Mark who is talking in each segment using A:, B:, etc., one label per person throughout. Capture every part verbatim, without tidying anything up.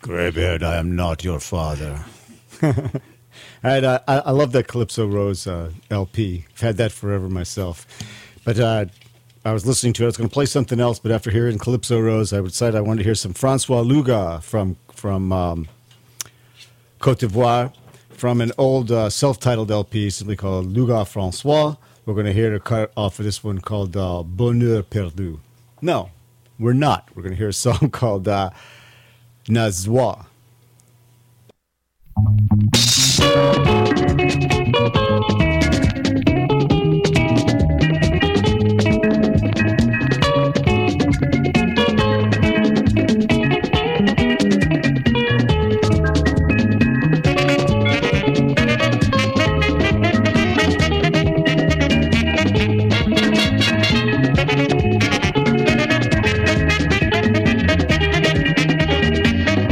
A: Graybeard, I am not your father. And uh, I, I love that Calypso Rose uh, L P. I've had that forever myself. But uh, I was listening to it. I was going to play something else, but after hearing Calypso Rose, I decided I wanted to hear some Francois Luga from from um, Côte d'Ivoire, from an old uh, self-titled L P simply called Luga Francois. We're going to hear a cut off of this one called uh, Bonheur Perdu. No, we're not. We're going to hear a song called uh, Nazwa.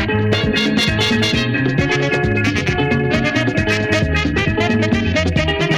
B: Thank you.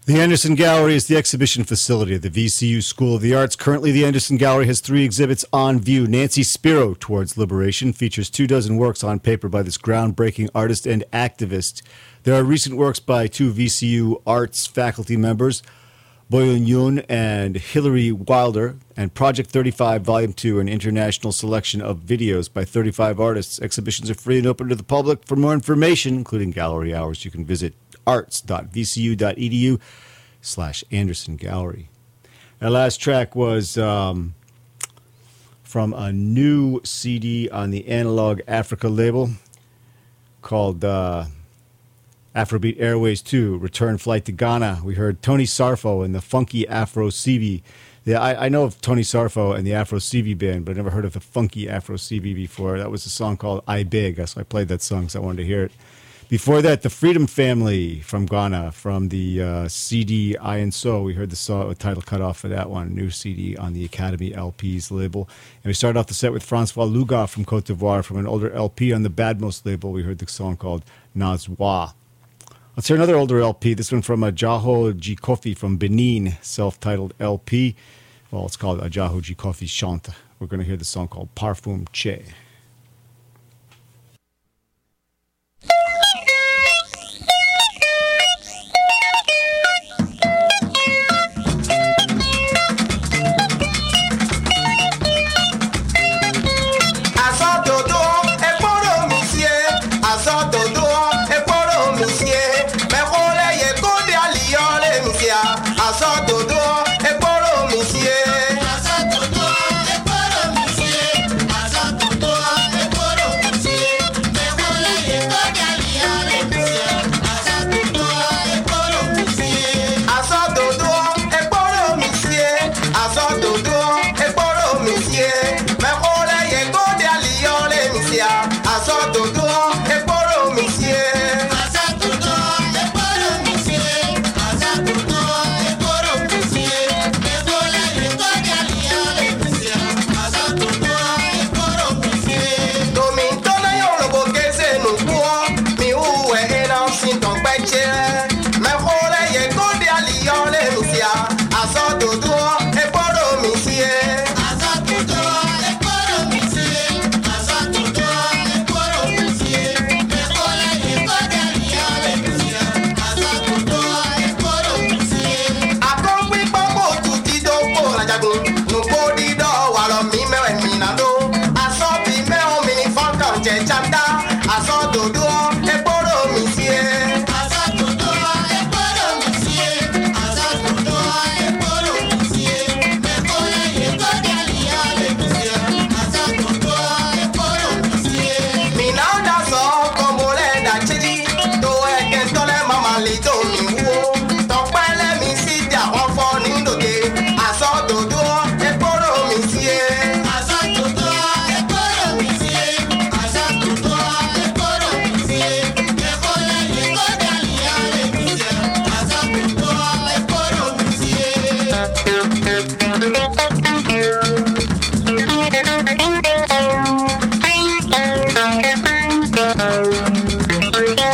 A: The Anderson Gallery is the exhibition facility of the V C U School of the Arts. Currently, the Anderson Gallery has three exhibits on view. Nancy Spiro, Towards Liberation, features two dozen works on paper by this groundbreaking artist and activist. There are recent works by two V C U Arts faculty members, Boyun Yoon and Hilary Wilder, and Project thirty-five, Volume two, an international selection of videos by thirty-five artists. Exhibitions are free and open to the public. For more information, including gallery hours, you can visit arts.vcu.edu slash Anderson Gallery. Our last track was um, from a new C D on the Analog Africa label called uh, Afrobeat Airways two, Return Flight to Ghana. We heard Tony Sarfo and the Funky Afro C V. Yeah, I, I know of Tony Sarfo and the Afro C V band, but I never heard of the Funky Afro C V before. That was a song called I Beg, so I played that song because I wanted to hear it. Before that, the Freedom Family from Ghana, from the uh, C D I and So. We heard the song, the title cut off for that one, new C D on the Academy L Ps label. And we started off the set with Francois Luga from Cote d'Ivoire, from an older L P on the Badmos label. We heard the song called Nazwa. Let's hear another older L P, this one from Ajaho Jikofi from Benin, self-titled L P. Well, it's called Ajaho Jikofi Chante. We're going to hear the song called Parfum Che.
B: Thank you.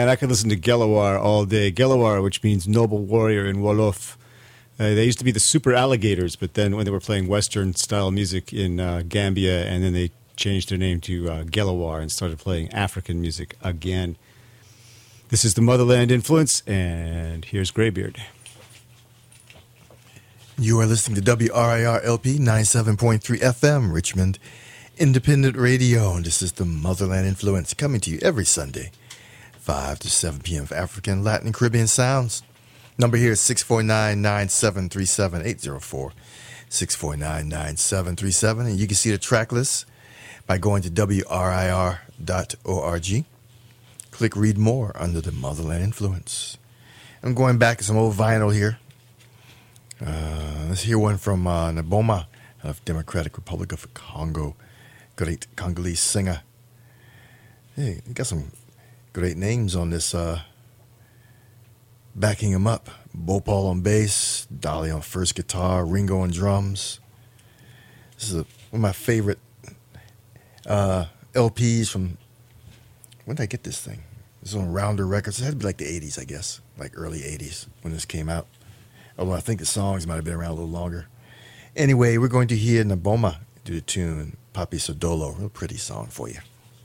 A: I could listen to Gelawar all day. Gelawar, which means noble warrior in Wolof. Uh, they used to be the Super Alligators, but then when they were playing Western-style music in uh, Gambia, and then they changed their name to uh, Gelawar and started playing African music again. This is the Motherland Influence, and here's Greybeard.
B: You are listening to W R I R L P ninety-seven point three F M, Richmond Independent Radio, and this is the Motherland Influence, coming to you every Sunday, five to seven p.m. for African, Latin, and Caribbean sounds. Number here is six four nine, nine seven three seven, eight zero four, six four nine, nine seven three seven, and you can see the track list by going to W R I R dot org. Click Read More under the Motherland Influence. I'm going back to some old vinyl here. Uh, let's hear one from uh, Naboma of Democratic Republic of Congo. Great Congolese singer. Hey, you got some great names on this. Uh, backing him up. Bhopal on bass, Dolly on first guitar, Ringo on drums. This is a, one of my favorite uh, L Ps from... When did I get this thing? This is on Rounder Records. It had to be like the eighties, I guess. Like early eighties when this came out. Although I think the songs might have been around a little longer. Anyway, we're going to hear Naboma do the tune Papi Sodolo. Real pretty song for you.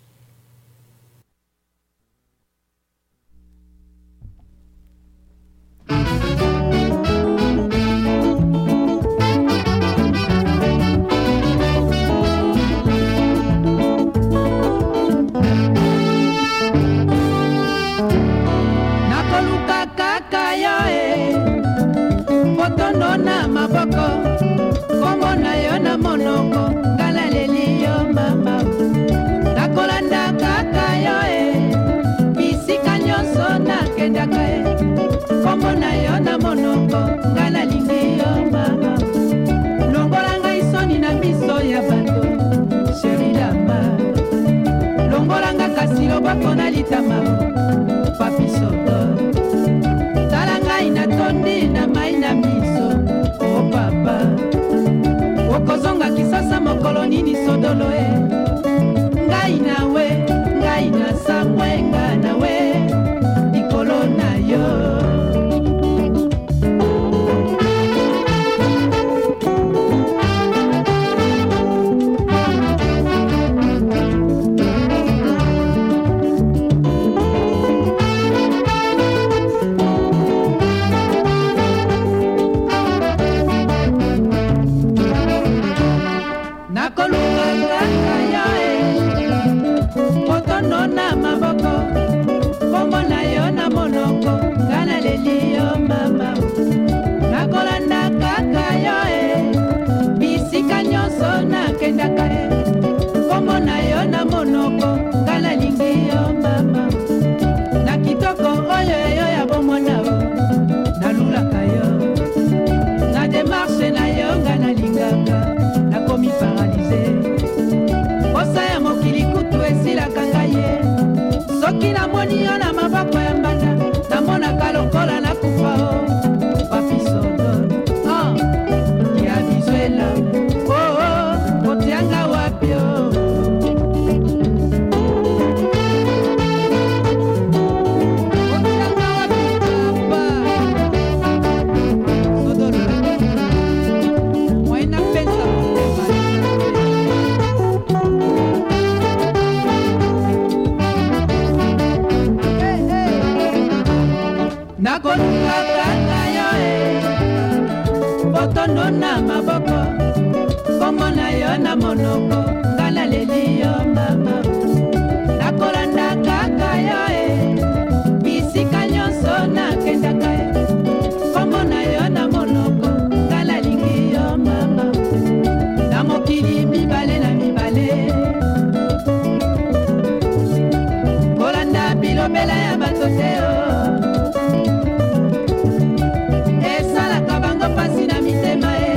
C: Nona maboko komo na yo na monoko ngala leli yo mama nakolanda kaka yo e bisika nyonso nakendaka e komo na yo na monoko ngala lingi yo mama longola ngai soni na miso ya bato sheri dama longola nga kasi loboko na litama papi soto tala ngai na tondi na mai na miso o papa okozonga kisasa mokolo nini sodolo e ngai nawe ngai na sangwe nga nawe likolo na yo na maboko kombo na yo na monoko ngana leli yo mama nakolanda kaka yo e bisika nyonso nakendaka e kombo na yo na monoko ngana lingi yo mama na kitoko oyo eyo ya bomona o nalulaka yo na demarshe na yo ngana lingaka nakomi paralize posa ya mokili kutu esilaka ngai ye soki namoni yo na maboko ya mbanda namonaka lokola nakufa o papi sodo oh, ya bizuela oh, oh, otianga wapi o otianga wapi papa sodoro mwaina pesa motema nakolunga kaka yo e botondo na maboko kombo na yo na monoko ngala leli yo mama nakolanda kaka yo e bisika nyonso nakendaka e kombo na yo na monoko ngala lingi yo mama na mokili mibale na mibale kolanda bilobela ya bato te o pasi na mitema e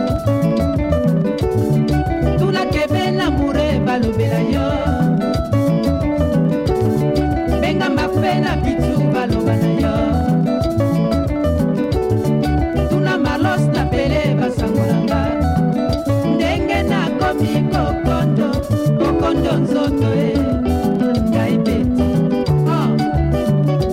C: tuna kebe na mure balobela yo benga mafe na pitu baloba na yo tuna malos na pele basangolanga ndenge na komi kokondo kokondo nzoto e ngai peti oh.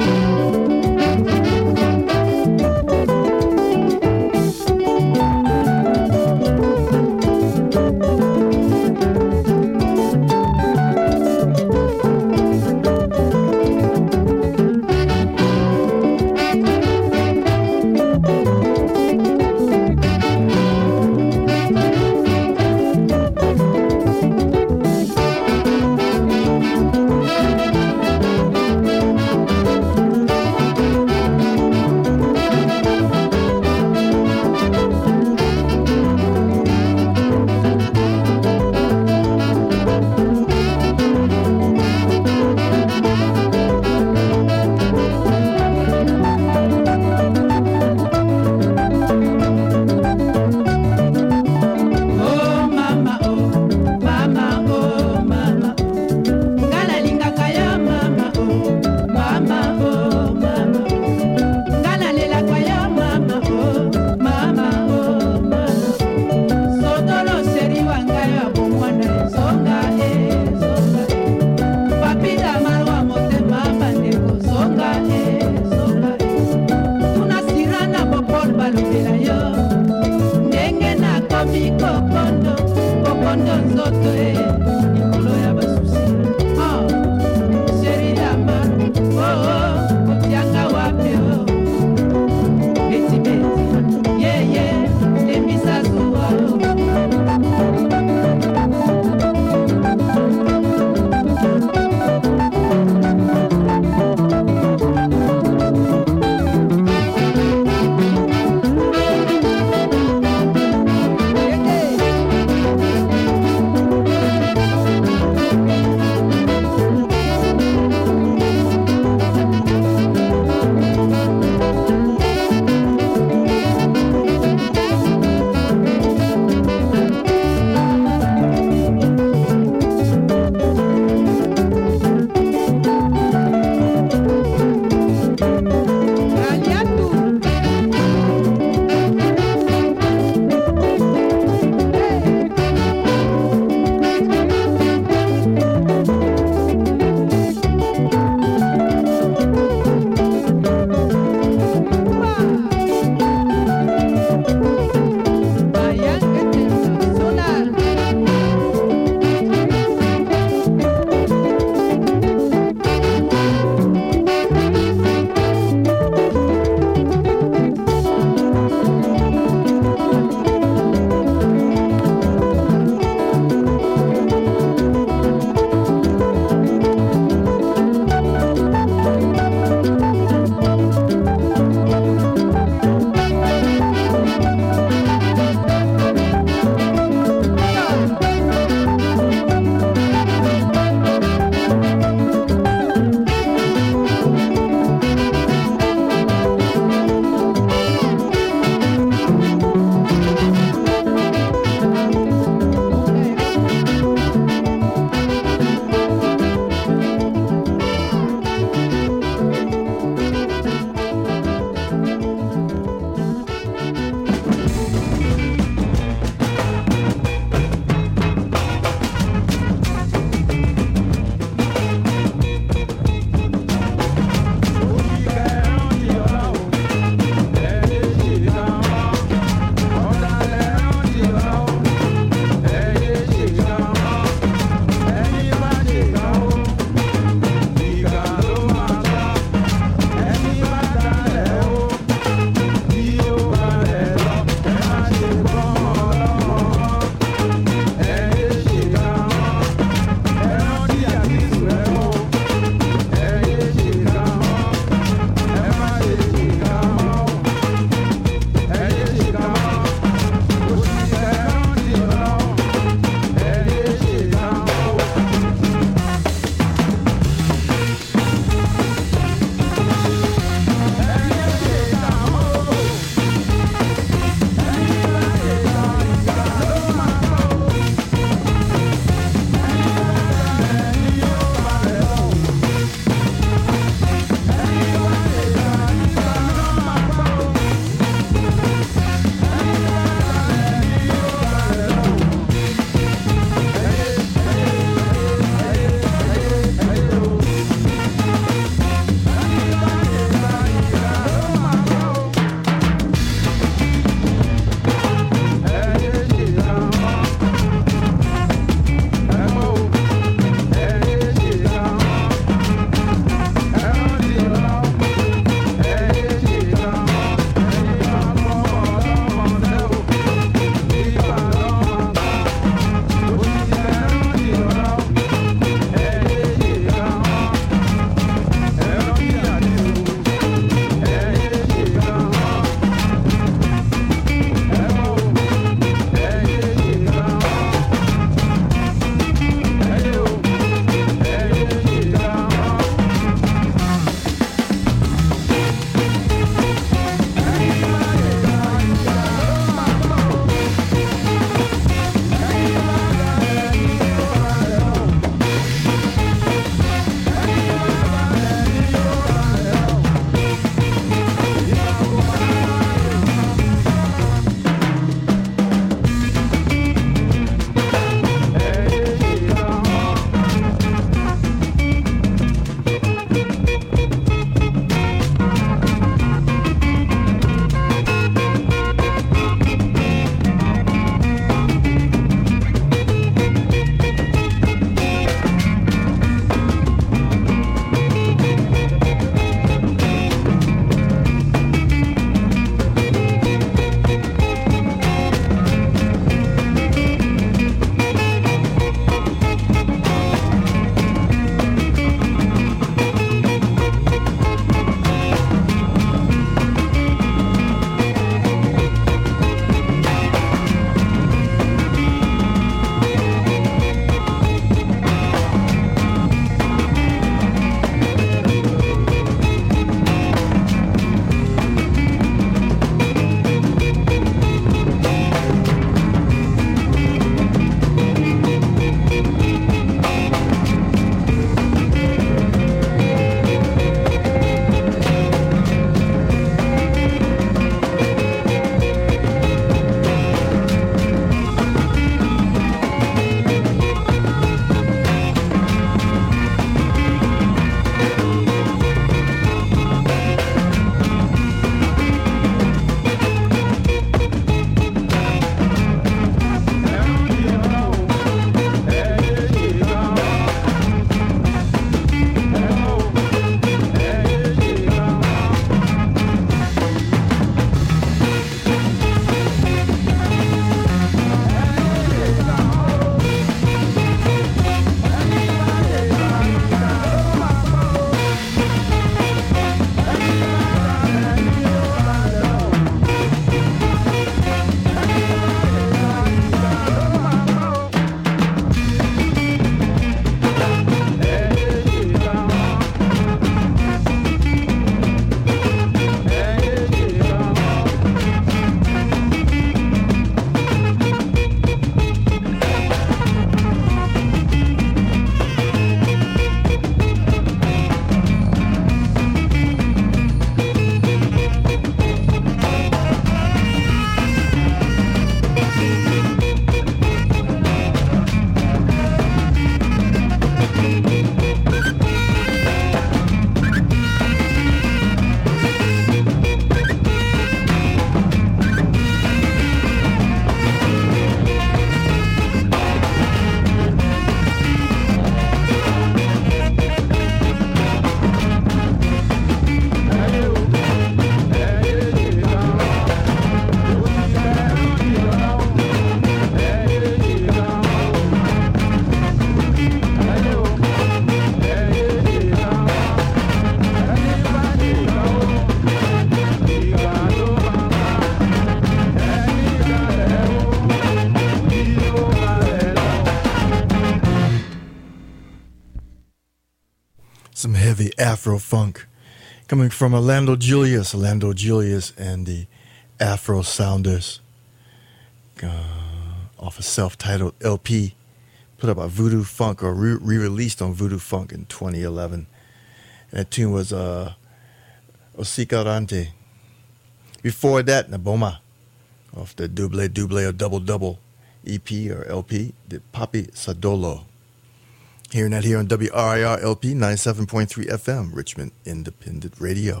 B: heavy Afro funk coming from Orlando Julius, Orlando Julius and the Afro Sounders, uh, off a self-titled L P put up by Voodoo Funk, or re- re-released on Voodoo Funk in twenty eleven. And that tune was uh, Osikarante. Before that, Naboma, off the Double Double or Double Double E P or L P, the Papi Sadolo. Hearing that here on W R I R L P ninety-seven point three F M, Richmond Independent Radio.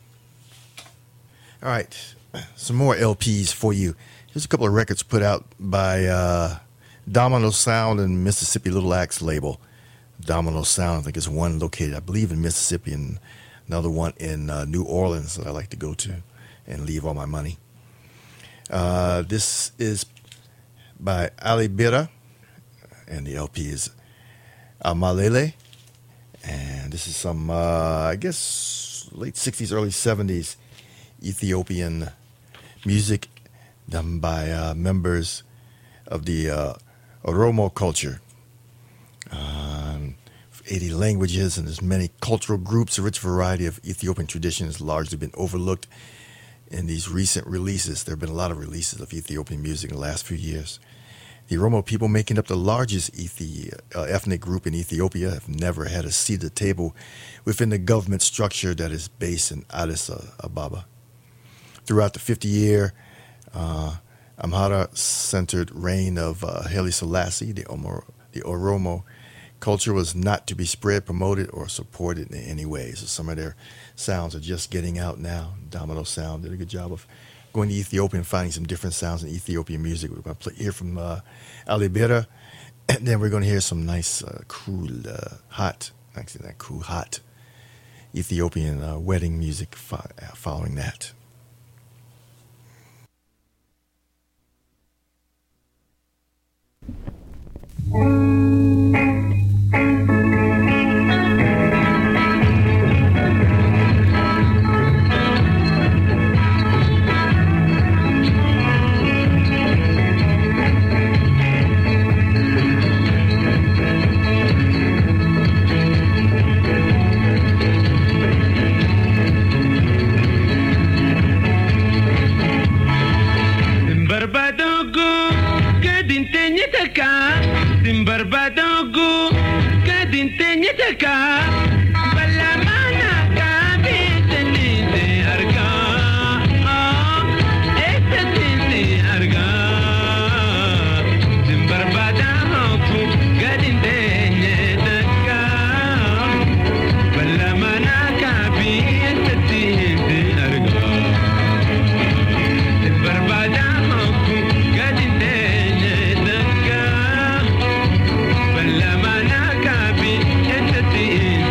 B: All right, some more L Ps for you. Here's a couple of records put out by uh, Domino Sound and Mississippi Little Axe label. Domino Sound, I think, is one located, I believe, in Mississippi, and another one in uh, New Orleans that I like to go to and leave all my money. Uh, this is by Ali Bira, and the L P is Amalele, and this is some, uh, I guess, late sixties, early seventies Ethiopian music done by uh, members of the uh, Oromo culture. Um, eighty languages and as many cultural groups, a rich variety of Ethiopian traditions has largely been overlooked in these recent releases. There have been a lot of releases of Ethiopian music in the last few years. The Oromo people, making up the largest Ethi- uh, ethnic group in Ethiopia, have never had a seat at the table within the government structure that is based in Addis Ababa. Throughout the fifty-year uh, Amhara-centered reign of uh, Haile Selassie, the, Omo- the Oromo culture was not to be spread, promoted, or supported in any way. So some of their sounds are just getting out now. Domino Sound did a good job of going to Ethiopia and finding some different sounds in Ethiopian music. We're going to play, hear from uh, Ali Bira, and then we're going to hear some nice, uh, cool, uh, hot, actually not cool, hot Ethiopian uh, wedding music fo- following that.
D: Barbadago, kadintenyetaka, balamana kabitenite arga, estatinte arga. Barbadago, kadintenyetaka, balamana kabitenite arga. Barbadago, kadintenyetaka. Lamana kabi entity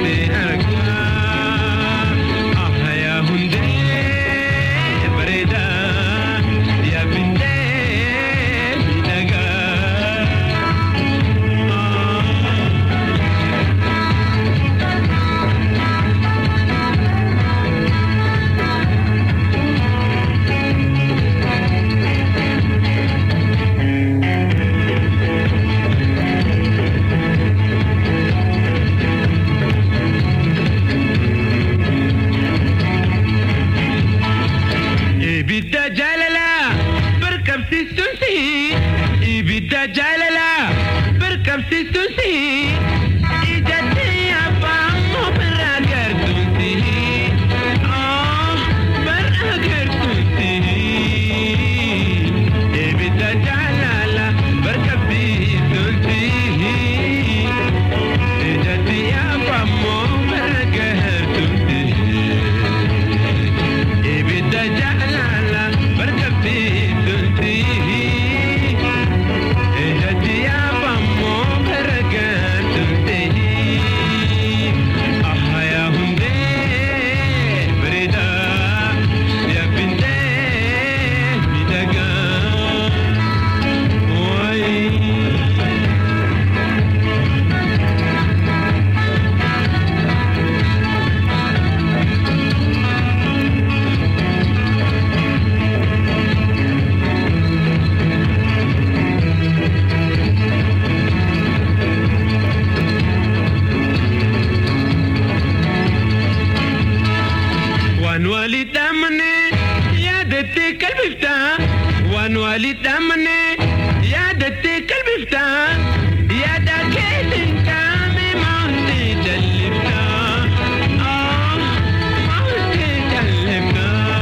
D: amane yaadate qalbifta waan walitti amane yaadate qalbifta yaada keetiin kaame maalti jallifta ah maalti jallifta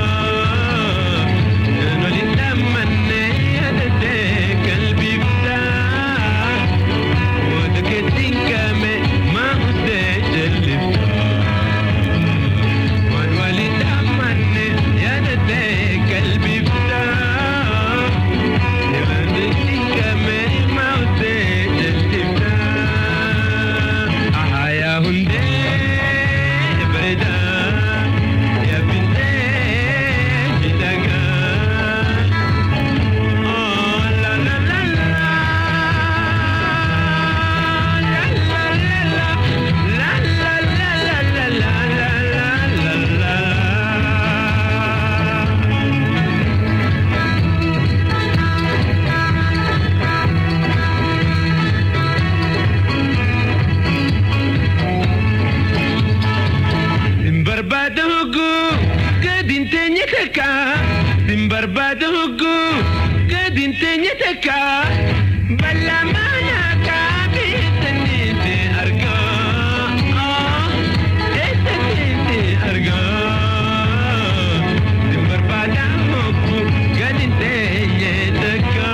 D: waan walitti amane yaadate qalbifta yaada keetiin kaame maalti jallifta Barbado hugu gadin tenya taka balla mana ka bitani te arga ah etani arga barbado hugu gadin tenya taka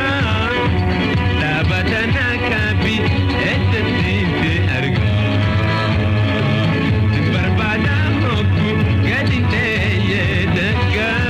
D: tabatana ka bi etani te arga barbado hugu gadin tenya taka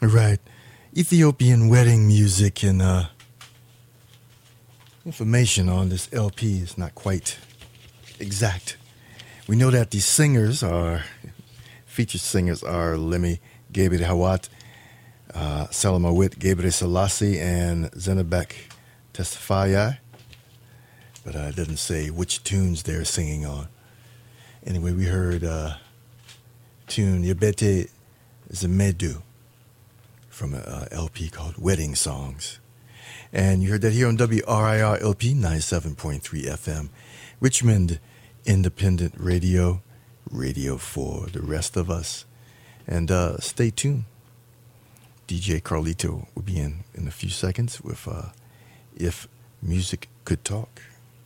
B: Right. Ethiopian wedding music and uh, information on this L P is not quite exact. We know that the singers are, featured singers are Lemi Gebre Hawat, uh, Salamawit Gebre Selassie, and Zenabek Tesfaye. But uh, it doesn't say which tunes they're singing on. Anyway, we heard uh, tune Yabete Zemedu from an L P called Wedding Songs. And you heard that here on W R I R L P ninety-seven point three F M, Richmond Independent Radio, radio for the rest of us. And uh, stay tuned. D J Carlito will be in in a few seconds with uh, If Music Could Talk.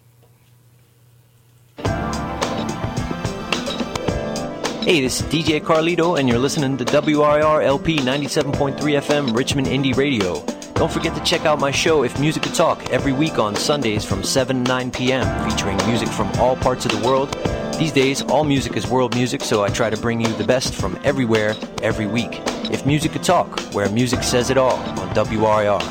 E: Hey, this is D J Carlito, and you're listening to W R I R L P ninety-seven point three F M, Richmond Indie Radio. Don't forget to check out my show, If Music Could Talk, every week on Sundays from seven to nine p.m., featuring music from all parts of the world. These days, all music is world music, so I try to bring you the best from everywhere, every week. If Music Could Talk, where music says it all, on W R I R.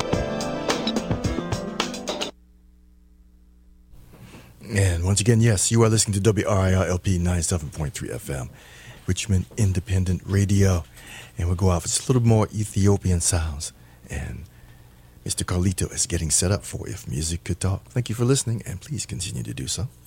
B: And once again, yes, you are listening to W R I R L P ninety-seven point three F M, Richmond Independent Radio. And we'll go off with just a little more Ethiopian sounds. And Mister Carlito is getting set up for If Music Could Talk. Thank you for listening, and please continue to do so.